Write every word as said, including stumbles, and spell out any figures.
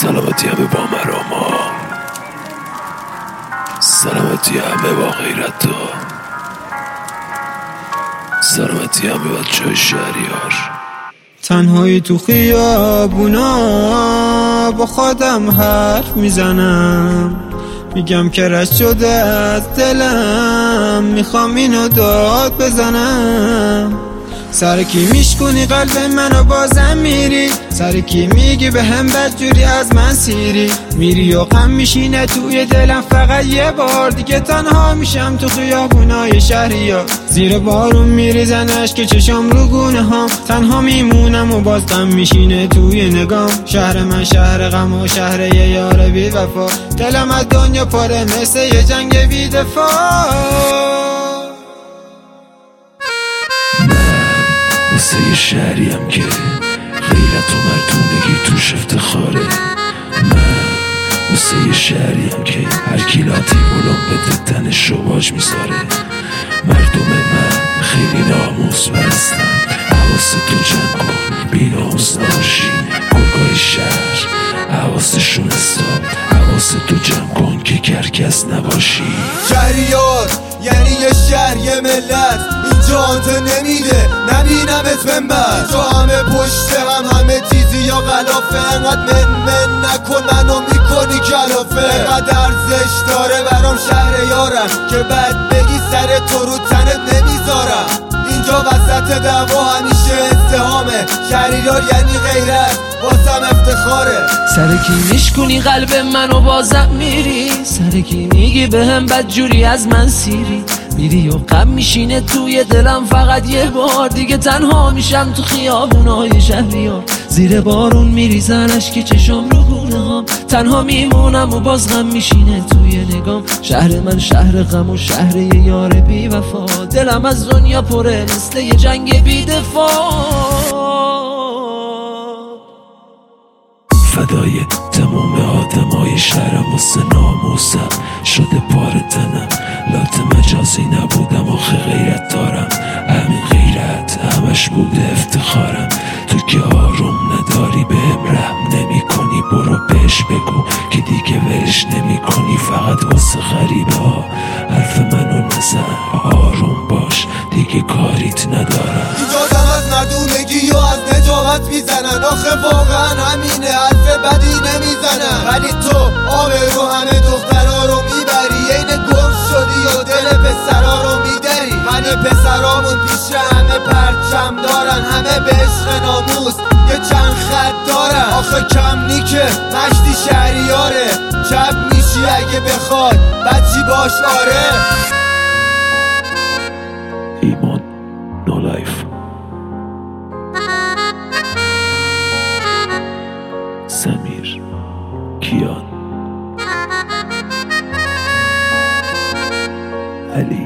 سلامتی همه با مراما، سلامتی همه با غیرت ها، سلامتی همه بچه های شهریار. تنهایی تو خیابونا با خودم حرف میزنم، میگم که رد شده از دلم، میخوام اینو داد بزنم. سر کی میشکنی قلب منو بازم میری، سر کی میگی به هم بدجوری از من سیری، میری و غم میشینه توی دلم فقط یه بار دیگه تنها میشم تو خیابونای شهریار. زیر بارون میریزنش که چشام رو گونه هم، تنها میمونم و باز غم میشینه توی نگام. شهر من شهر غم و شهر یه یار بی وفا، دلم از دنیا پاره مثل یه جنگ بی دفاع. مثل یه شهریم که غیرت و مردونگی توش افتخاره. من مثل یه شهریم که هر کیلاتی بلون به تنش رو باج میذاره. مردم من خیلی ناموس برستن، حواس تو جمع کن بی ناموس نباشی. گرگای شهر حواسشون استاد، حواس تو جمع کن که کرکس نباشی. شهریار یعنی یه شهر یه ملت، اینجا انته نمیده نبینمت منبر. تو همه پشت هم همه تیزی یا غلافه، انقدر من من نکن منو میکنی کلافه. انقدر ارزش داره برام شهر یارم که بعد بگی سر تو رو تنت نمیذارم. اینجا وسط دعوا همیشه ازدهامه، شهریار یعنی غیرت واسم افتخاره. سر کی میشکنی قلب منو بازم میری، سر کی میگی به هم بدجوری از من سیری، میری و غم میشینه توی دلم فقط یه بار دیگه تنها میشم تو خیابونای شهریار. زیر بارون میریزنش که چشام رو گونه هم، تنها میمونم و باز غم میشینه توی نگام. شهر من شهر غم و شهر یه یار بی وفا، دلم از دنیا پره مثل یه جنگ بی دفاع. فدای تمام آدمای شهرم واسه ناموسم شده پار تنم. لات مجازی نبودم آخه غیرت دارم، همین غیرت همش بوده افتخارم. تو که آروم نداری بهم رحم نمی کنی، برو بهش بگو که دیگه ولش نمی کنی. فقط واسه غریبه ها حرف منو نزن، آروم باش دیگه کاریت ندارم. اینجا دم از مردونگی و از نجابت میزنن، آخه واقعا همینه حرف بدی نمیزنن. ولی تو آب رو همه دخترها رو میبری، عین گم شدی و دل پسرها رو میدری. همه پسرامون پیش همه پرچم دارن، همه به عشق ناموس یه چند خط دارن. آخه کم نی که مشتی شهریاره، چپ میشی اگه بخواد بچی باش آره. ایمان نو لایف. سمیر کیان علی